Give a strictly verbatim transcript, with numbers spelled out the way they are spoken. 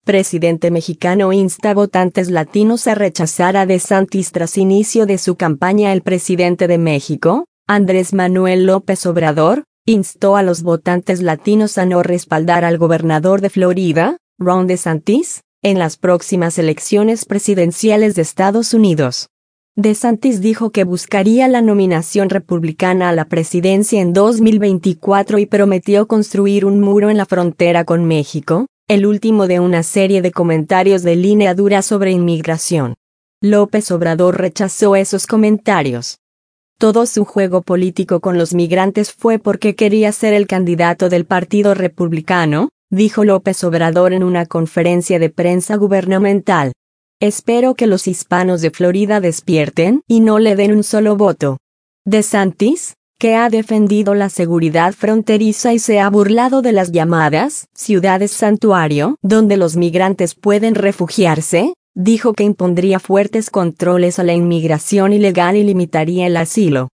Presidente mexicano insta a votantes latinos a rechazar a DeSantis tras inicio de su campaña. El presidente de México, Andrés Manuel López Obrador, instó a los votantes latinos a no respaldar al gobernador de Florida, Ron DeSantis, en las próximas elecciones presidenciales de Estados Unidos. DeSantis dijo que buscaría la nominación republicana a la presidencia en dos mil veinticuatro y prometió construir un muro en la frontera con México, el último de una serie de comentarios de línea dura sobre inmigración. López Obrador rechazó esos comentarios. Todo su juego político con los migrantes fue porque quería ser el candidato del Partido Republicano, dijo López Obrador en una conferencia de prensa gubernamental. Espero que los hispanos de Florida despierten y no le den un solo voto. DeSantis, que ha defendido la seguridad fronteriza y se ha burlado de las llamadas ciudades santuario, donde los migrantes pueden refugiarse, dijo que impondría fuertes controles a la inmigración ilegal y limitaría el asilo.